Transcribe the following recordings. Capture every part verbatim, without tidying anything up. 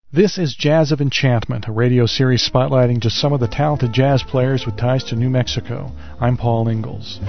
This is Jazz of Enchantment, a radio series spotlighting just some of the talented jazz players with ties to New Mexico. I'm Paul Ingalls.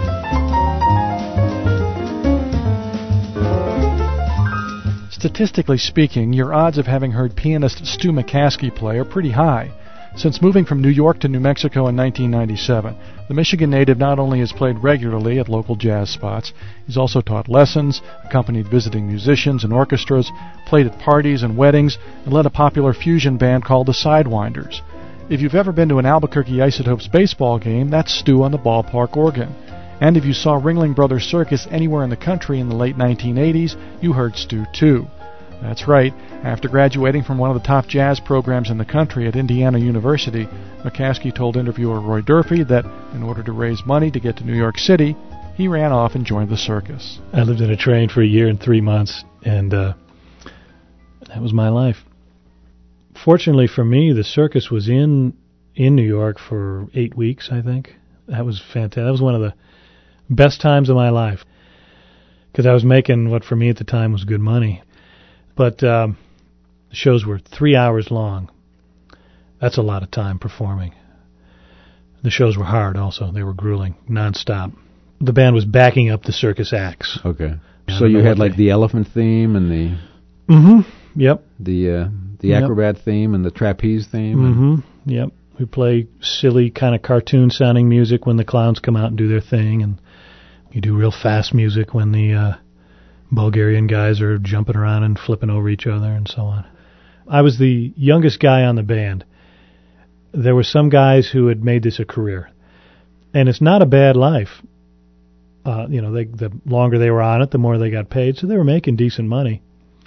Statistically speaking, your odds of having heard pianist Stu McCaskey play are pretty high. Since moving from New York to New Mexico in nineteen ninety-seven, the Michigan native not only has played regularly at local jazz spots, he's also taught lessons, accompanied visiting musicians and orchestras, played at parties and weddings, and led a popular fusion band called the Sidewinders. If you've ever been to an Albuquerque Isotopes baseball game, that's Stu on the ballpark organ. And if you saw Ringling Brothers Circus anywhere in the country in the late nineteen eighties, you heard Stu too. That's right. After graduating from one of the top jazz programs in the country at Indiana University, McCaskey told interviewer Roy Durfee that in order to raise money to get to New York City, he ran off and joined the circus. I lived in a train for a year and three months, and uh, that was my life. Fortunately for me, the circus was in in New York for eight weeks, I think. That was fantastic. That was one of the best times of my life, because I was making what for me at the time was good money. But um, the shows were three hours long. That's a lot of time performing. The shows were hard also. They were grueling, nonstop. The band was backing up the circus acts. Okay. So you had like they... the elephant theme and the... Mm-hmm. Yep. The uh, the yep. acrobat theme and the trapeze theme. Mm-hmm. Yep. We play silly kind of cartoon-sounding music when the clowns come out and do their thing, and you do real fast music when the... Uh, Bulgarian guys are jumping around and flipping over each other and so on. I was the youngest guy on the band. There were some guys who had made this a career. And it's not a bad life. Uh, you know, they, the longer they were on it, the more they got paid. So they were making decent money.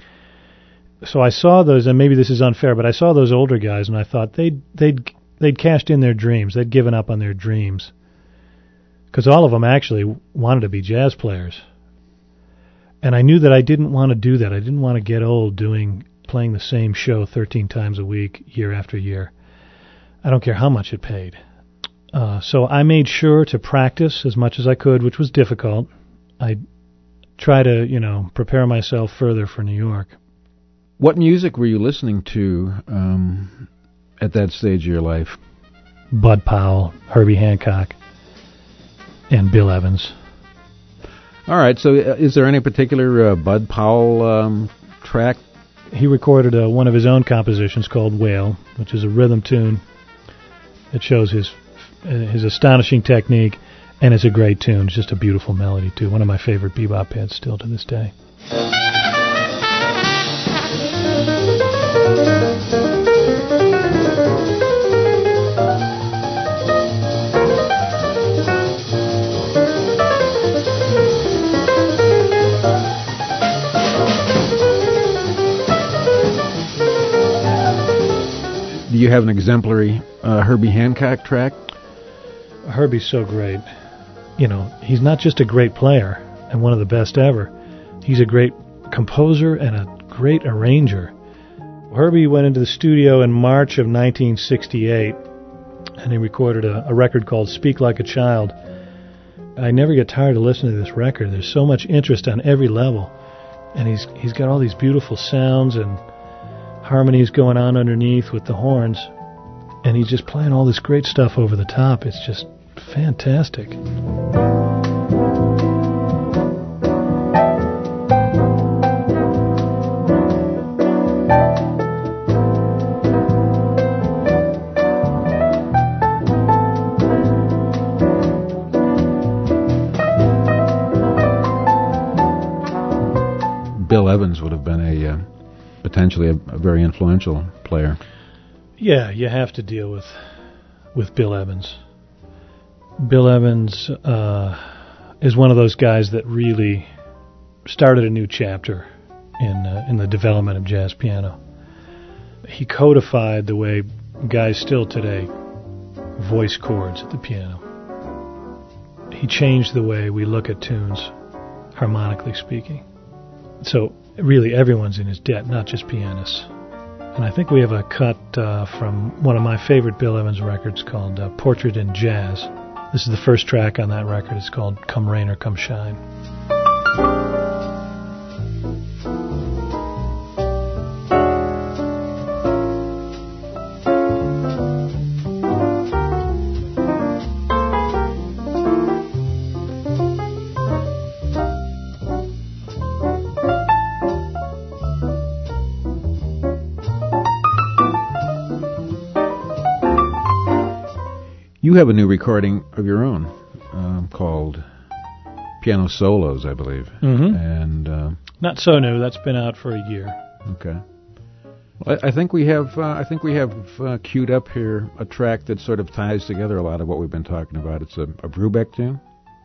So I saw those, and maybe this is unfair, but I saw those older guys and I thought they'd, they'd, they'd cashed in their dreams. They'd given up on their dreams. Because all of them actually wanted to be jazz players. And I knew that I didn't want to do that. I didn't want to get old doing playing the same show thirteen times a week, year after year. I don't care how much it paid. Uh, so I made sure to practice as much as I could, which was difficult. I try to, you know, prepare myself further for New York. What music were you listening to um, at that stage of your life? Bud Powell, Herbie Hancock, and Bill Evans. All right, so is there any particular uh, Bud Powell um, track? He recorded uh, one of his own compositions called Whale, which is a rhythm tune. It shows his uh, his astonishing technique, and it's a great tune. It's just a beautiful melody, too. One of my favorite bebop hits still to this day. Do you have an exemplary uh, Herbie Hancock track? Herbie's so great. You know, he's not just a great player and one of the best ever. He's a great composer and a great arranger. Herbie went into the studio in March of nineteen sixty-eight, and he recorded a, a record called Speak Like a Child. I never get tired of listening to this record. There's so much interest on every level. And he's he's got all these beautiful sounds and harmonies going on underneath with the horns, and he's just playing all this great stuff over the top. It's just fantastic. Bill Evans would have been a uh, potentially a, a very influential player. Yeah, you have to deal with with Bill Evans. Bill Evans uh, is one of those guys that really started a new chapter in uh, in the development of jazz piano. He codified the way guys still today voice chords at the piano. He changed the way we look at tunes, harmonically speaking. So really everyone's in his debt, not just pianists. And I think we have a cut uh, from one of my favorite Bill Evans records called uh, Portrait in Jazz. This is the first track on that record. It's called Come Rain or Come Shine. You have a new recording of your own um, called Piano Solos, I believe. Mm-hmm. And uh, not so new. That's been out for a year. Okay. Well, I, I think we have. Uh, I think we have uh, queued up here a track that sort of ties together a lot of what we've been talking about. It's a, a Brubeck tune.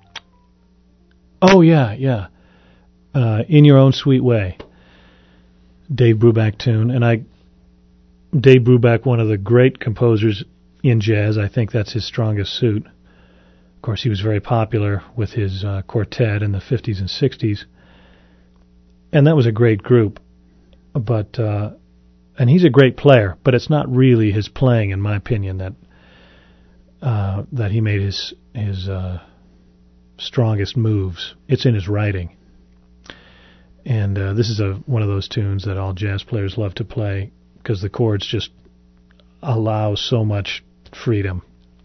Oh yeah, yeah. Uh, In Your Own Sweet Way, Dave Brubeck tune, and I, Dave Brubeck, one of the great composers in jazz. I think that's his strongest suit. Of course, he was very popular with his uh, quartet in the fifties and sixties, and that was a great group. But uh, and he's a great player, but it's not really his playing, in my opinion, that uh, that he made his his uh, strongest moves. It's in his writing, and uh, this is a one of those tunes that all jazz players love to play because the chords just allow so much freedom.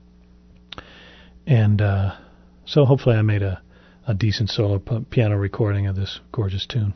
And uh, so hopefully I made a, a decent solo p- piano recording of this gorgeous tune.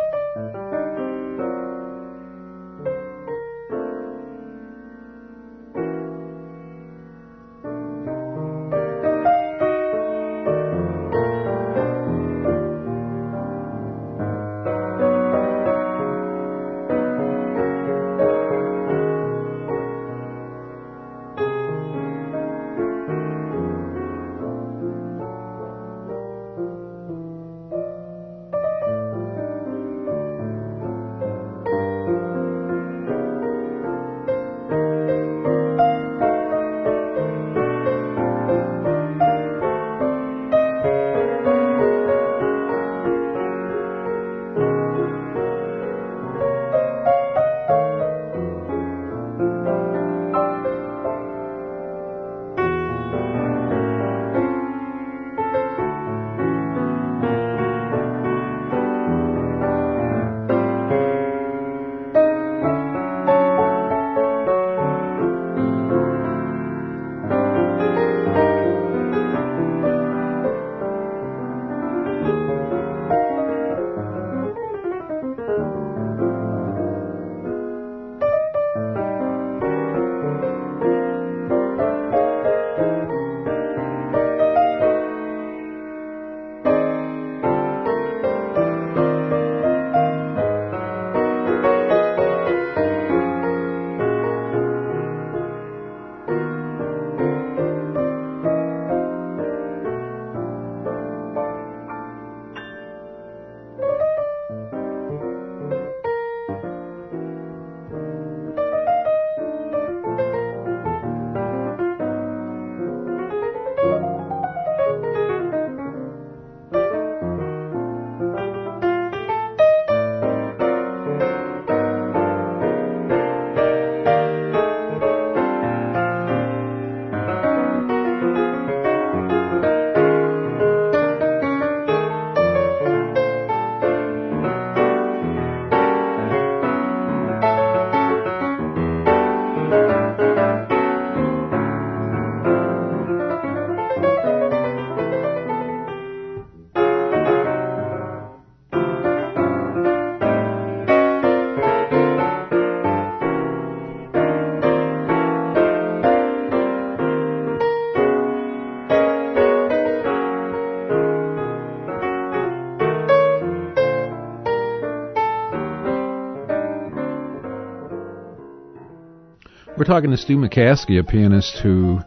We're talking to Stu McCaskey, a pianist who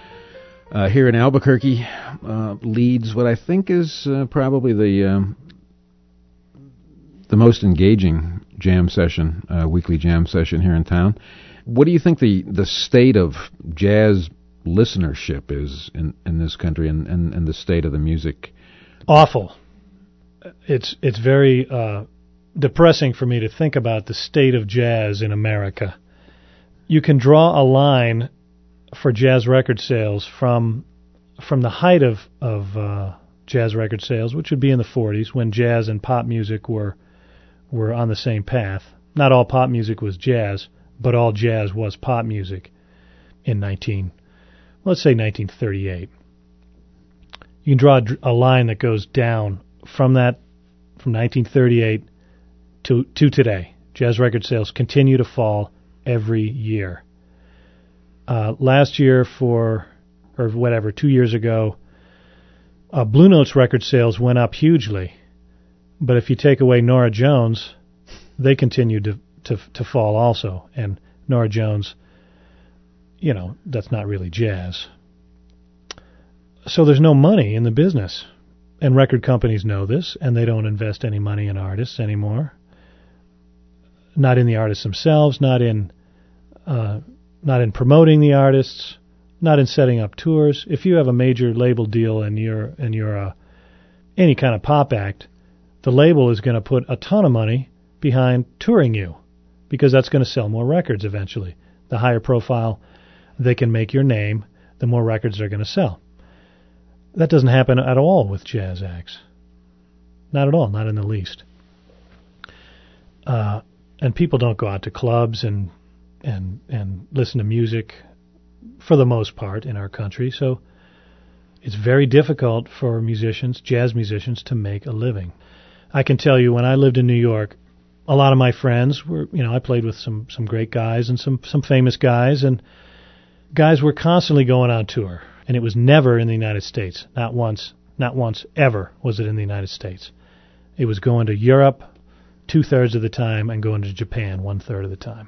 uh, here in Albuquerque uh, leads what I think is uh, probably the um, the most engaging jam session, uh, weekly jam session here in town. What do you think the, the state of jazz listenership is in, in this country and, and, and the state of the music? Awful. It's it's very uh, depressing for me to think about the state of jazz in America. You can draw a line for jazz record sales from from the height of of uh, jazz record sales, which would be in the forties, when jazz and pop music were were on the same path. Not all pop music was jazz, but all jazz was pop music in nineteen, let's say nineteen thirty-eight. You can draw a, a line that goes down from that from nineteen thirty-eight to to today. Jazz record sales continue to fall every year. Uh, last year for or whatever, two years ago, uh, Blue Note's record sales went up hugely. But if you take away Norah Jones, they continued to, to, to fall also. And Norah Jones, you know, that's not really jazz. So there's no money in the business. And record companies know this, and they don't invest any money in artists anymore. Not in the artists themselves, not in uh, not in promoting the artists, not in setting up tours. If you have a major label deal and you're and you're uh, any kind of pop act, the label is going to put a ton of money behind touring you, because that's going to sell more records eventually. The higher profile they can make your name, the more records they're going to sell. That doesn't happen at all with jazz acts. Not at all, not in the least. Uh, and people don't go out to clubs and and and listen to music for the most part in our country, so it's very difficult for musicians, jazz musicians, to make a living. I can tell you, when I lived in New York, a lot of my friends were, you know, I played with some, some great guys and some, some famous guys, and guys were constantly going on tour. And it was never in the United States. Not once, not once ever was it in the United States. It was going to Europe two-thirds of the time and going to Japan one-third of the time.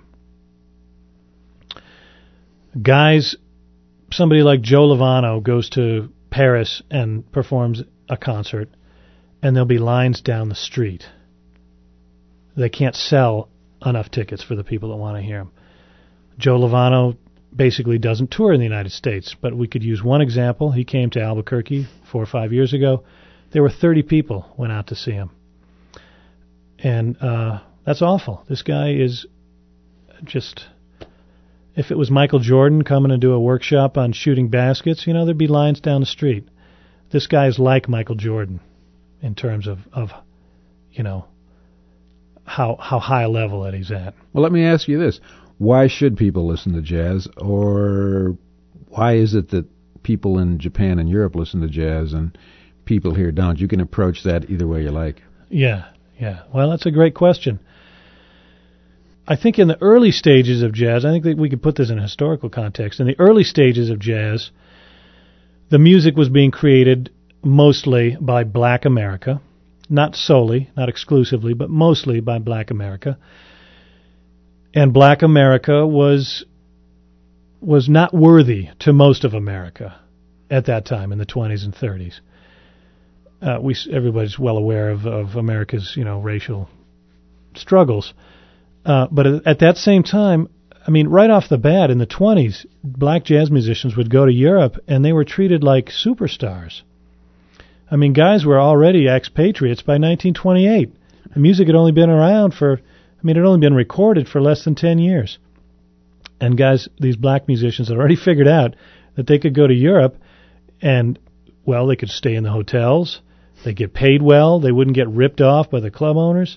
Guys, somebody like Joe Lovano goes to Paris and performs a concert, and there'll be lines down the street. They can't sell enough tickets for the people that want to hear him. Joe Lovano basically doesn't tour in the United States, but we could use one example. He came to Albuquerque four or five years ago. There were thirty people went out to see him. And uh, that's awful. This guy is just... If it was Michael Jordan coming to do a workshop on shooting baskets, you know, there'd be lines down the street. This guy is like Michael Jordan in terms of, of you know, how how high a level that he's at. Well, let me ask you this. Why should people listen to jazz, or why is it that people in Japan and Europe listen to jazz and people here don't? You can approach that either way you like. Yeah, yeah. Well, that's a great question. I think in the early stages of jazz, I think that we could put this in a historical context. In the early stages of jazz, the music was being created mostly by Black America, not solely, not exclusively, but mostly by Black America. And Black America was was not worthy to most of America at that time in the twenties and thirties. Uh, we everybody's well aware of, of America's, you know, racial struggles. Uh, but at that same time, I mean, right off the bat in the twenties, black jazz musicians would go to Europe and they were treated like superstars. I mean, guys were already expatriates by nineteen twenty-eight. The music had only been around for, I mean, it had only been recorded for less than ten years. And guys, these black musicians had already figured out that they could go to Europe and, well, they could stay in the hotels. They'd get paid well. They wouldn't get ripped off by the club owners.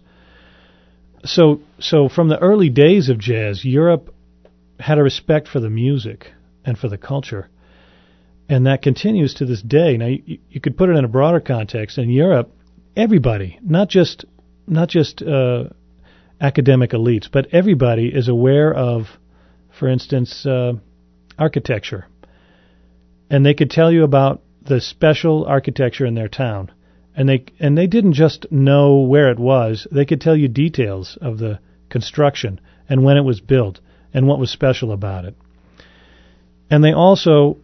So, so from the early days of jazz, Europe had a respect for the music and for the culture. And that continues to this day. Now, you, you could put it in a broader context. In Europe, everybody, not just not just uh, academic elites, but everybody is aware of, for instance, uh, architecture. And they could tell you about the special architecture in their town. And they and they didn't just know where it was. They could tell you details of the construction and when it was built and what was special about it. And they also...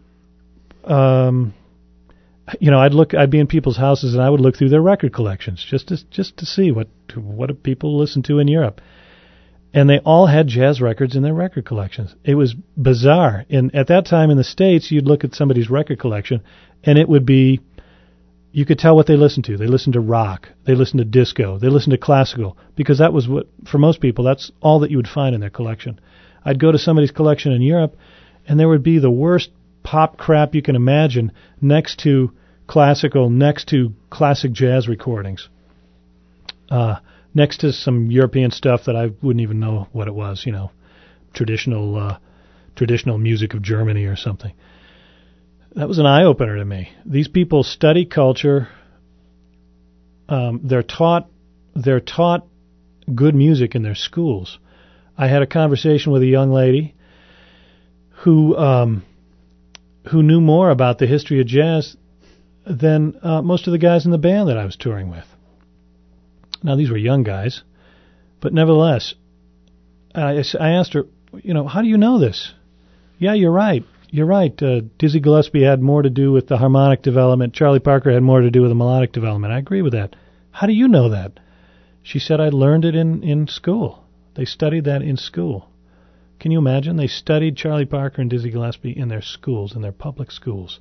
Um, you know, I'd look, I'd be in people's houses and I would look through their record collections just to just to see what what do people listen to in Europe, and they all had jazz records in their record collections. It was bizarre. In at that time in the States, you'd look at somebody's record collection, and it would be, you could tell what they listened to. They listened to rock, they listened to disco, they listened to classical, because that was what, for most people, that's all that you would find in their collection. I'd go to somebody's collection in Europe, and there would be the worst pop crap you can imagine next to classical, next to classic jazz recordings, uh, next to some European stuff that I wouldn't even know what it was, you know, traditional uh, traditional music of Germany or something. That was an eye-opener to me. These people study culture. Um, they're taught they're taught good music in their schools. I had a conversation with a young lady who... Um, who knew more about the history of jazz than uh, most of the guys in the band that I was touring with. Now, these were young guys, but nevertheless, I, I asked her, you know, how do you know this? Yeah, you're right. You're right. Uh, Dizzy Gillespie had more to do with the harmonic development. Charlie Parker had more to do with the melodic development. I agree with that. How do you know that? She said, I learned it in, in school. They studied that in school. Can you imagine? They studied Charlie Parker and Dizzy Gillespie in their schools, in their public schools.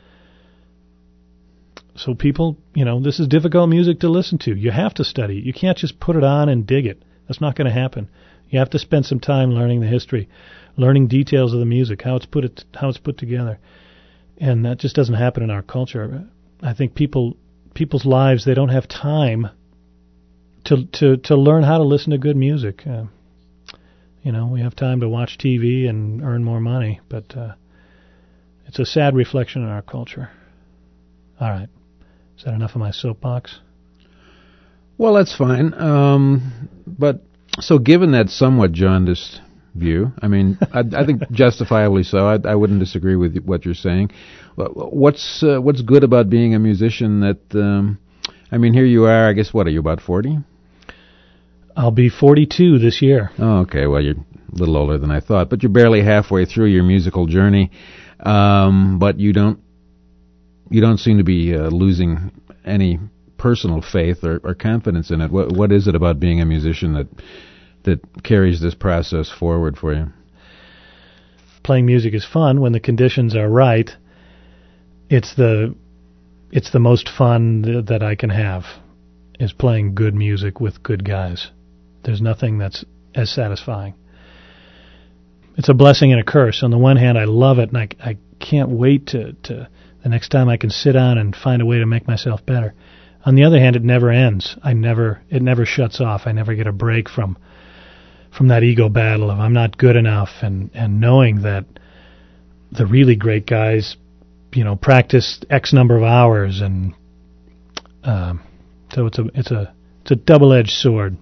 So people, you know, this is difficult music to listen to. You have to study it. You can't just put it on and dig it. That's not going to happen. You have to spend some time learning the history, learning details of the music, how it's put it, how it's put together. And that just doesn't happen in our culture. I think people people's lives, they don't have time to to to learn how to listen to good music. Uh, you know, we have time to watch T V and earn more money, but uh, it's a sad reflection in our culture. All right. Is that enough of my soapbox? Well, that's fine. Um, but so given that somewhat jaundiced view, I mean, I, I think justifiably so. I, I wouldn't disagree with what you're saying. What's uh, what's good about being a musician that, um, I mean, here you are, I guess, what, are you, about forty? I'll be forty-two this year. Oh, okay. Well, you're a little older than I thought, but you're barely halfway through your musical journey. Um, but you don't you don't seem to be uh, losing any personal faith or, or confidence in it. What what is it about being a musician that that carries this process forward for you? Playing music is fun when the conditions are right. It's the it's the most fun th- that I can have, is playing good music with good guys. There's nothing that's as satisfying. It's a blessing and a curse. On the one hand, I love it, and I, I can't wait to, to the next time I can sit down and find a way to make myself better. On the other hand, it never ends. I never it never shuts off. I never get a break from from that ego battle of I'm not good enough, and, and knowing that the really great guys, you know, practice X number of hours, and um, so it's a it's a it's a double-edged sword.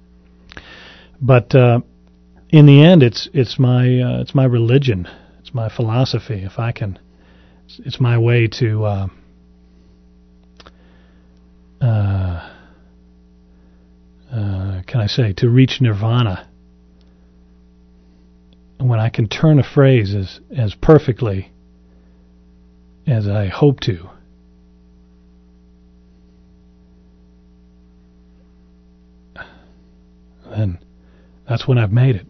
But uh, in the end, it's it's my uh, it's my religion, it's my philosophy. If I can, it's, it's my way to uh, uh, uh, can I say to reach nirvana. When I can turn a phrase as as perfectly as I hope to, then that's when I've made it.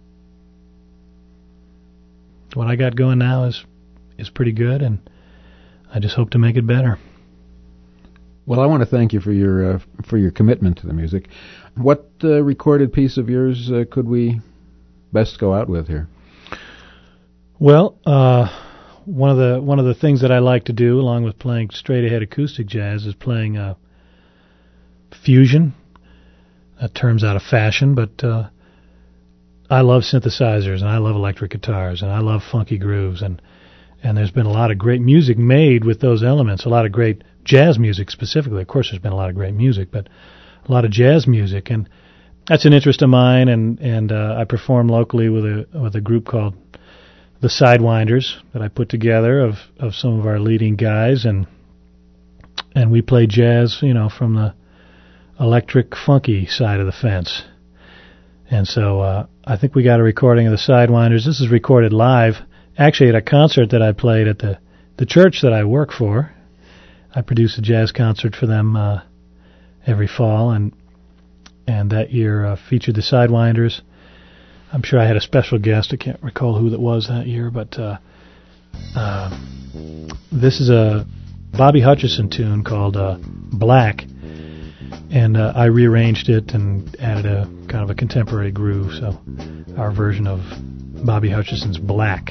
What I got going now is is pretty good, and I just hope to make it better. Well, I want to thank you for your uh, for your commitment to the music. What uh, recorded piece of yours uh, could we best go out with here? Well, uh, one of the one of the things that I like to do, along with playing straight ahead acoustic jazz, is playing uh, fusion. That term's out of fashion, but uh, I love synthesizers, and I love electric guitars, and I love funky grooves, and and there's been a lot of great music made with those elements, a lot of great jazz music specifically. Of course, there's been a lot of great music, but a lot of jazz music, and that's an interest of mine. And and uh, I perform locally with a with a group called the Sidewinders that I put together of, of some of our leading guys, and and we play jazz, you know, from the electric funky side of the fence. And so uh, I think we got a recording of the Sidewinders. This is recorded live, actually at a concert that I played at the, the church that I work for. I produce a jazz concert for them uh, every fall, and and that year uh, featured the Sidewinders. I'm sure I had a special guest. I can't recall who that was that year, but uh, uh, this is a Bobby Hutcherson tune called uh, Black, and uh, I rearranged it and added a kind of a contemporary groove, so our version of Bobby Hutcherson's Black.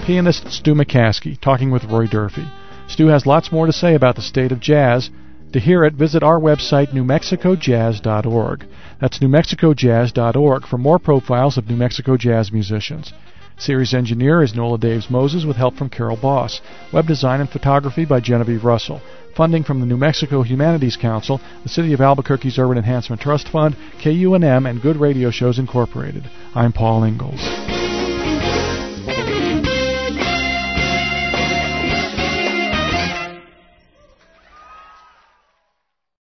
pianist Stu McCaskey, talking with Roy Durfee. Stu has lots more to say about the state of jazz. To hear it, visit our website, new mexico jazz dot org. That's new mexico jazz dot org for more profiles of New Mexico jazz musicians. Series engineer is Nola Daves Moses with help from Carol Boss. Web design and photography by Genevieve Russell. Funding from the New Mexico Humanities Council, the City of Albuquerque's Urban Enhancement Trust Fund, K U N M, and Good Radio Shows Incorporated. I'm Paul Ingalls.